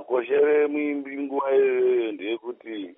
makoshere muimbi nguva iyoyo ndeyekuti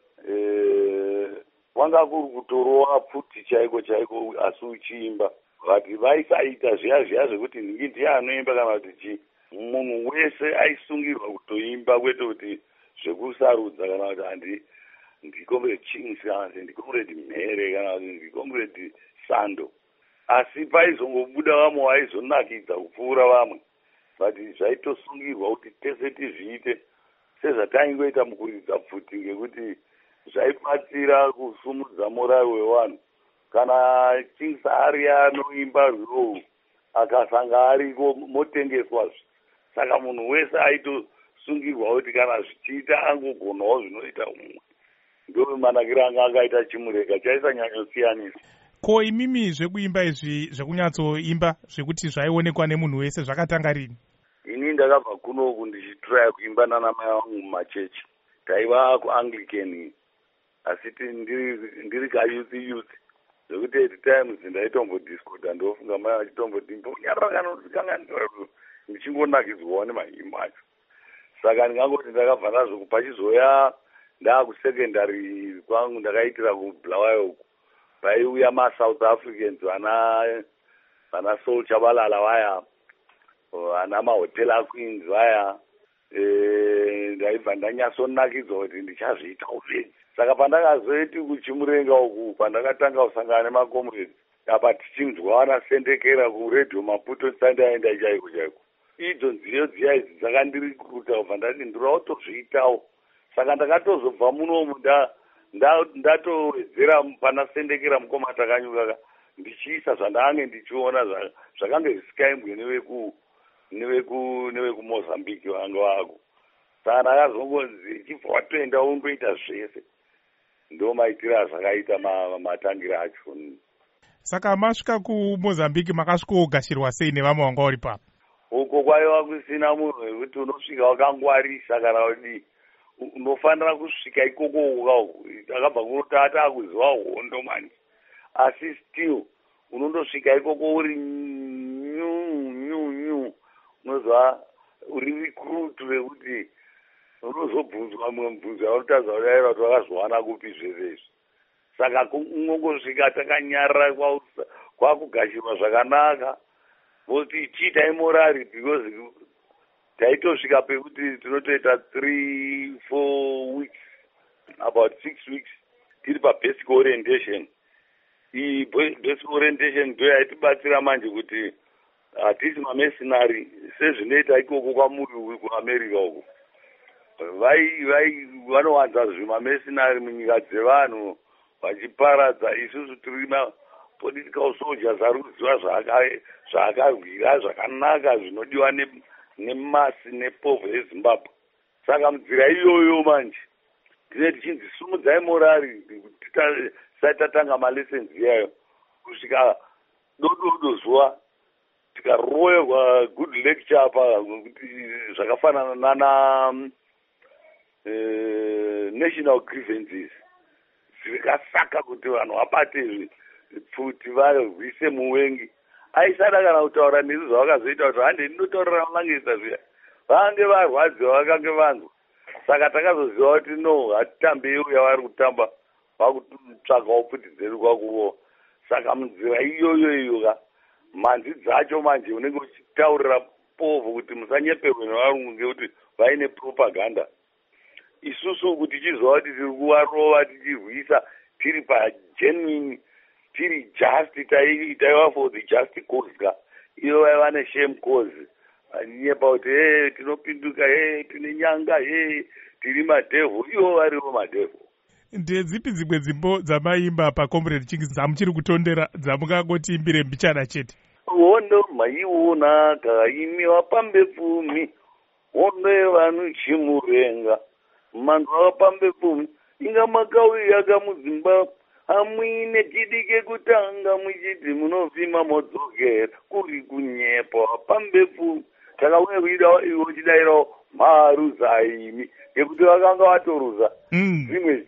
kwanga kuri kutorova pfuti chaiko chaiko asi uchiimba vati vaisaita zviya zvekuti ndingi ndiye anoimba kana kuti chii. Munhu wese aisungirwa kutoimba kwete kuti zvekusarudza kana kuti handi ndikomrade Chings kana kuti ndikomrade Mhere kana kuti ndikomrade Sando. Asi paizongobuda vamwe vaizonakidza kupfuura vamwe. But zvaitosungirwa kuti tese tizviite sezvataingoita mukuridza pfuti ngekuti zvaibatsira kusumudza morali wevanhu. Kana Chings ari anoimba rwiyo akasanga ariko motengeswa. Saka munhu wese aitosungirwa kuti kana zvichiita angogonawo zvinoita umwe. Ndo manakira anga akaita Chimureka chaisanyanyosiyanisa. Ko imimi zvekuimba izvi zvekunyatsoimba zvekuti zvaionekwa nemunhu wese zvakatanga rini? Ini ndakabva kunoku ndichitraya kuimba nana mai vangu mumachechi. Taiva kuAnglican asi ndiri kayuthi zvekuti at times ndaitombodiscota ndofunga mai vachitombodimbonyarara ndichingonakidzwawo nemaimbo acho. Saka ndingangoti ndakabva nazvo pachizoya ndaakusekendary kwangu ndakaitira kuBulawayo uku. Vaiuya maSouth Africans vana Soul Chabalala vaya, vana maHotel Queens vaya, ndaibva ndanyatsonakidzwa kuti ndichazviita upenzi. Saka pandakazoiti kuChimurenga uku pandakatanga kusangana nemakomrades apa tichinzwa anasendekera kuRadio Maputo Sunday chaiko chaiko. Idzo nziyo dziya idzi dzakandirikuta kubva ndati ndirautozviitawo. Saka ndakatozobva munomu ndatowedzera panasendekera mukoma takanyuka ndichiisa zvandange ndichiona zvakange zvisikaimbwe nevekuMozambique vanga vako. Saka ndakazongonzi chibva watoenda ungoita zvese. Ndo maitiro azvakaita matangira acho. Saka masvika kuMozambique makasvikogashirwa sei nevamwe vanga vari papa? Uko kwaiva kusina munhu wekuti unosvika wakangwarisa kana kuti unofanira kusvika ikoko. Takabva kunotata akuziva hondo manje. Asi still unondosvika ikoko uri nyu unozwa uri recruit rekuti unozobvunzwa mumwe mubvunzo yaunotadza kutaira kuti wakazwana kupi zvesezvi. Saka ungongosvika takanyarara kwakugashirwa zvakanaka. Kuti chiitai morari because taitosvika pekuti tinotoita 3-4 weeks, about 6 weeks tiri pabasic orientation. Iyi basic orientation ndo yaitibatsira manje kuti hatisi mamesinari sezvinoita ikoko kwamuri kuAmerica uko. Vanowanza zvimamesinari munyika dzevanhu vachiparadza. Isusu tiri political soldiers ari kuziva zvaakarwira zvakanaka zvinodiwa nemasi nepovo yeZimbabwe. Saka munzira iyoyo manje tine tichinzisumudzai morari tisati tatanga malessons iyayo kusvika dododo zuva tikaroyerwa good lecture apa kuti zvakafanana nana national grievances zvikasaka kuti vanhu vabate pfuti varwise muwengi. Aisada kana kutaura nesu zvavakazoita kuti hande ndinotaurira malangisa zviya vange varwadziwa vakange vanzwa. Saka takazoziva kuti no hatitambei uya vari kutamba vakutsvagawo pfuti dzedu kwakuvo. Saka munzira iyoyo manzi dzacho manje unenge uchitaurira povo kuti musanyeperwe nevarungu ngekuti vaine propaganda. Isusu kuti tichiziva kuti tiri kuvarova tichirwisa tiri pagenuine tiri just taiva for the just cause ka. Iyo vaiva neshame cause. Vanyepa kuti tinopinduka tine nyanga tiri madhevhu. Ivo varivo madhevhu. Ndedzipi dzimwe dzimbo dzamaimba paComrade Chings dzamuchiri kutondera dzamungangotiimbire mbichana chete? Hondo maiona kaimiwa pambe pfumi. Hondo yevanhu Chimurenga. Mandu avapambe pfumi. Inga makauya kamuZimbabwe. Hamuine chidike kutanga muchiti munovhima modzokera kuri kunyepa pambe pfumi. Takauya kuida iwo chidairawo maruzaimi ngekuti vakanga vatoruza dzimwe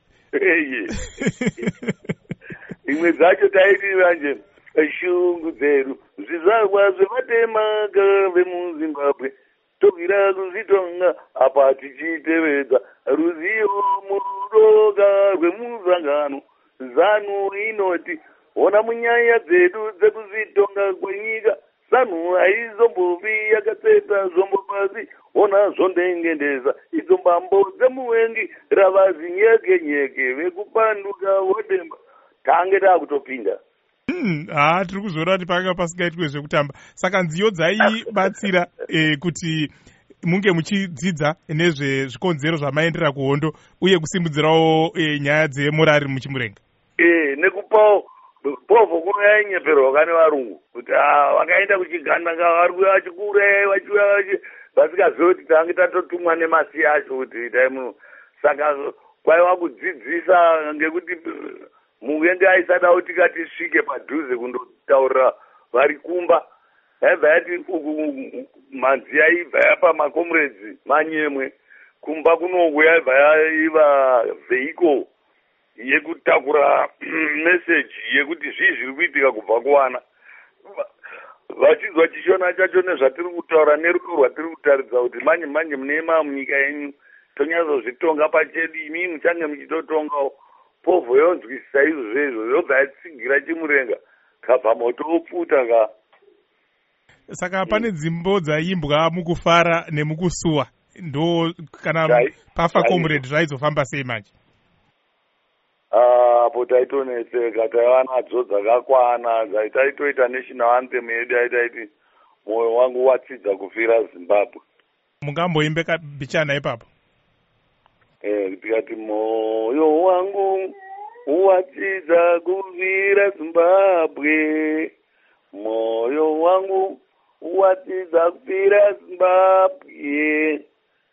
imwe dzacho taiti manje shungu dzedu zvizvarwa zvevatema vemuZimbabwe tobvira kuzvitonga apa tichitevedza ruzivo murudoga rwemuzangano. Zanu inoti ona munyaya dzedu dzekuzvitonga kwenyika zanu haizombovi yakatseta zvombo pasi ona zvondengendeza idzo mbambo dzemuvengi ravazi nyeke vekupanduka vodemba tange taakutopinda. Tiri kuzoona kuti panga pasingaitwe zvekutamba. Saka nziyo dzaibatsira kuti munge muchidzidza nezvezvikonzero zvamaendera kuhondo uye kusimudzirawo nyaya dzemurari muchimurenga. Nekupawo povho kunoyainyeperwa kane varungu kuti vakaenda kuchigandanga vari kuya vachikura vachiuya vasikazivi kuti tange tatotumwa nemasi acho kuti itai muno. Saka kwaiva kudzidzisa ngekuti muvengi aisada kuti tisvike padhuze kundotaurira vari kumba. Yaibva yati manzi aibva yapa makomrades manyemwe kumba kunongo yaibva yaiva vehicle yekutakura meseji yekuti zviri kuitika kubva kuwana. Vachinzwa chishona chacho nezvatiri kutaura nerudo rwatiri kutaridza kuti manje munema munyika yenyu tonyatsozvitonga pachedu imi muchange muchitotongawo. Povho yonzwisisa izvozvo yobva yatsigira chimurenga kabva moto opfuta ka. Saka pane dzimbo dzaimbwa mukufara nemukusuwa ndo kana pafa comrade zvaizofamba sei manje? Apo taitonetseka taiva nadzo dzakakwana taitoita national anthem yedu yaitaiti mwoyo wangu watsidza kufira Zimbabwe. Mungamboimbe kabichana ipapo? Tikati moyo wangu watsidza kufira Zimbabwe, moyo wangu watsidza kufira Zimbabwe,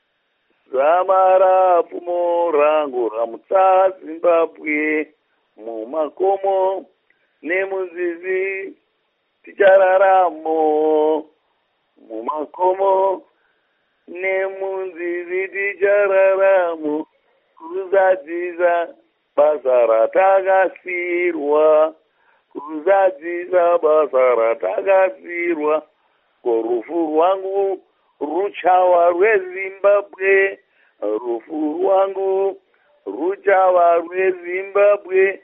zamara pfumo rangu ramutsa Zimbabwe, mumakomo nemunzizi tichararamo, mumakomo nemunzizi tichararamo, kuzadzisa basa ratakasirwa, kuzadzisa basa ratakasirwa, korufu rwangu ruchawa rweZimbabwe, rufu rwangu ruchawa rweZimbabwe,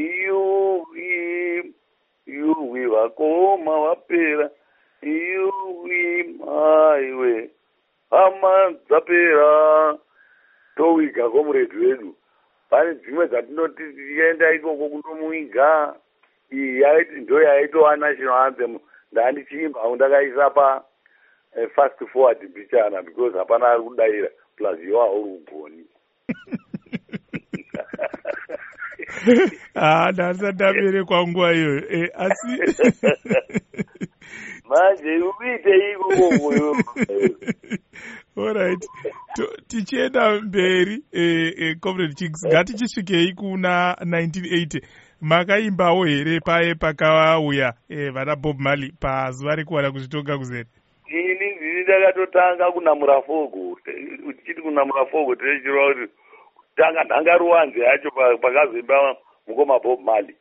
yuwi vakoma vapera, yuwi maiwe hama dzapera. Towiga komuredi wedu pane dzimwe dzatinoti tichienda ikoko kundomuiga iyi yaiti ndo yaitova national anthem. Ndandichiimba ndakaisa pa fast forward bichana because hapana ari kudaira plus iwo hauri kugoni. Ndasatamere nguva iyoyo asi manje uite ikoko. Alright. Tichienda mberi comrade Chinks, ngatichisvikei kuna 1980. Makaimbawo here paye pakauya vana Bob Marley pazuva rekuwana kuzvitonga kuzere? Ini ndini ndakatotanga kunamura fogo. Tichiti kunamura fogo tinechirwa kuti kutanga nhangaruwanze yacho pakazoimba mukoma Bob Marley.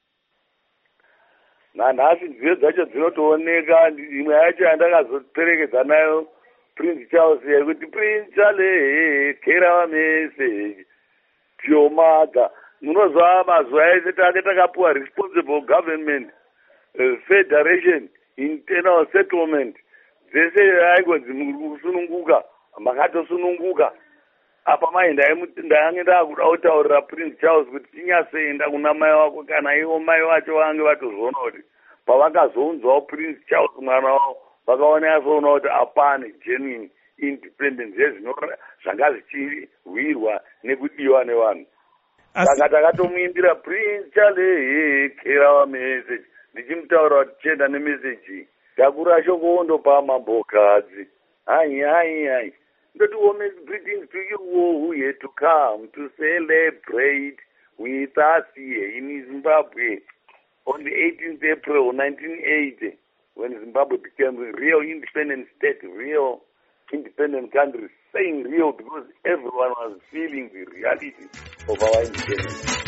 Nanhasi nziyo dzacho dzinotooneka. Imwe yacho yandakazoperekedza nayo Prince Charles yekuti Prince Charles kera wa message pure mother. Munozwa mazuva ese take takapuwa responsible government, federation, internal settlement. Dzese aikonzi kusununguka, makatosununguka. Apa mai ndayange ndakuda kutaurira Prince Charles kuti tinyasoenda kuna mai wako kana ivo mai vacho vange vatozoona kuti pavakazounzwawo Prince Charles mwana wavo vakaona yasoona kuti apane genuine independence zvanga zvichirwirwa nekudiwa nevanhu. Saka takatomuimbira Prince Charles kera wa message ndichimutaura kuti chenda nemeseji takura shoko wondopa mambokadzi. Hai ndoti warmest greetings to you who yet to come to celebrate with us here in Zimbabwe on the 18th April 1980 when Zimbabwe became a real independent state, real independent country, saying real because everyone was feeling the reality of our independence.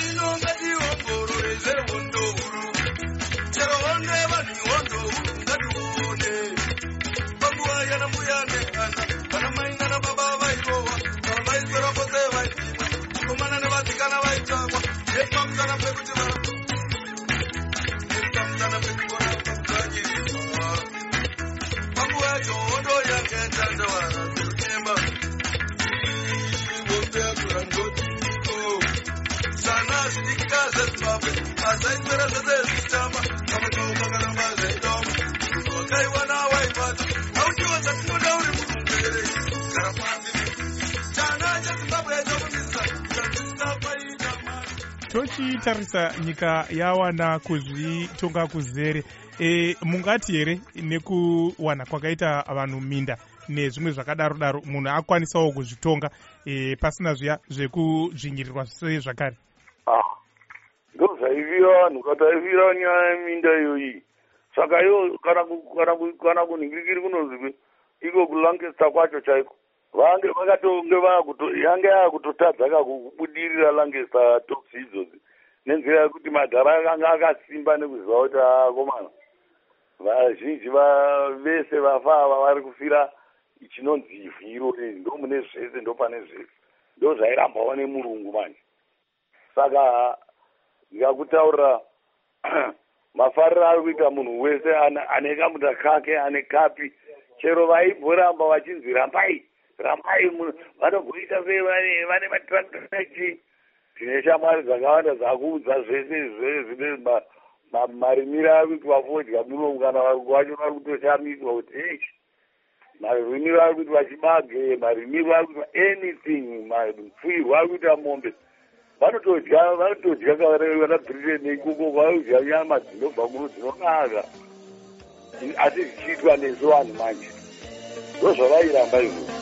Ngati yana muyane kana maingana baba vairova vaiswera vose vaipima komana nevasikana vaitsvakwa nepamutana pekuti nepamutana pekuvona kuganyirwa panguva yacho hondo yange yatandavara kurunyemba hondo yakura ndoti sana zvidikikazezimbabwe asaiswera zvose zvichitamba pamekaumwakaramba zvaidoma wakaiwana waipata auchiwa zvatinoda uri murumbere gara pasi chana chezimbabwe yachakunisa zvatisinapaita mari. Tochitarisa nyika yawana kuzvitonga kuzere, mungati here nekuwana kwakaita vanhu minda nezvimwe zvakadaro daro munhu akwanisawo kuzvitonga pasina zviya zvekuzvinyirirwa zvakare? Ndo zvaivira vanhu kataivira nyaya yeminda iyoyi. Saka iyo kana kunhingirikiri kunozwi iko kuLancaster kwacho chaiko vange vakatonge yange yakutotadza kakubudirira Lancaster talks idzozi nenzira yekuti madhara anga akasimba nekuziva kuti akomana vazhinji vese vafa ava vari kufira chinonzi ivhiro ndo mune zvese ndo pane zvese ndo zvairambawo nemurungu manje. Saka ndikakutaurira mafariro ari kuita munhu wese ane kamunda kake ane kapi chero vaimboramba vachinzi rambai vanogоita sei vane matransachi tine shamwari dzakawanda dzakuudza zvese zvine marimiro ari kuitwa fodya muno kana vacho vari kutoshamiswa kuti marimiro ari kuitwa chibage marimiro ari kuitwa anything mapfuirwa ari kuita mombe vanotodya kavanabritain ikoko vanodya nyama dzinobva kuno dzinonaka asi zvichiitwa nezo vanhu manje ndo zvavairamba izvo.